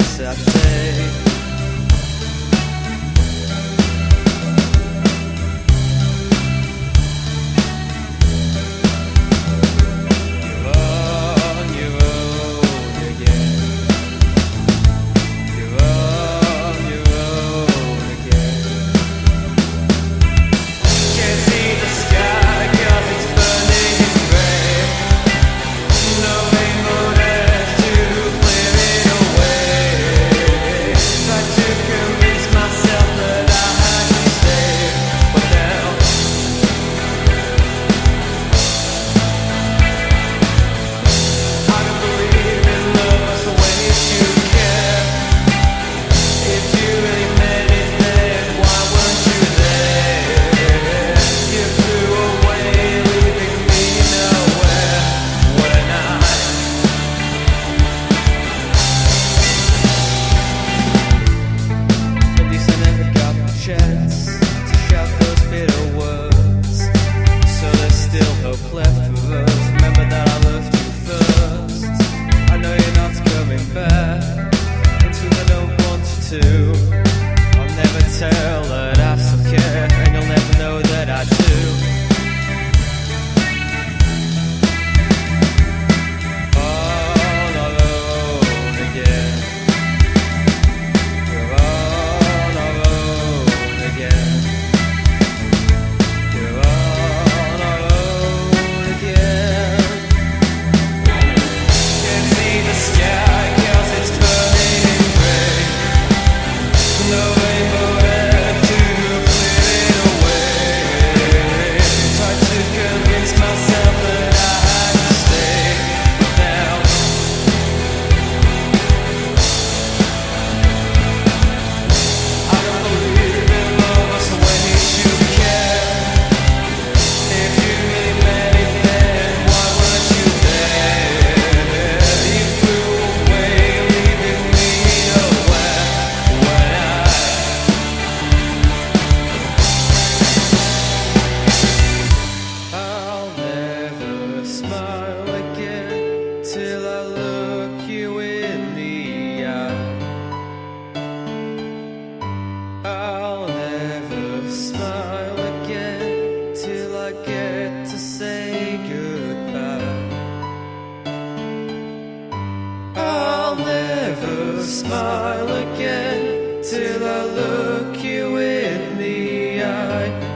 sad day. I'll never tell that I still care, and you'll never know that I do. All alone again. We're all alone again. We're all alone again. Can't see the sky 'cause it's burning gray. No rainbow left to clear it away. Tried to convince myself that I had to stay, but now I don't believe in love as a way to care. If you really meant it, then why weren't you there? You flew away, leaving me nowhere. I'll never smile again till I look you in the eye. I'll never smile again till I get to say goodbye. I'll never smile again till I look you in the eye.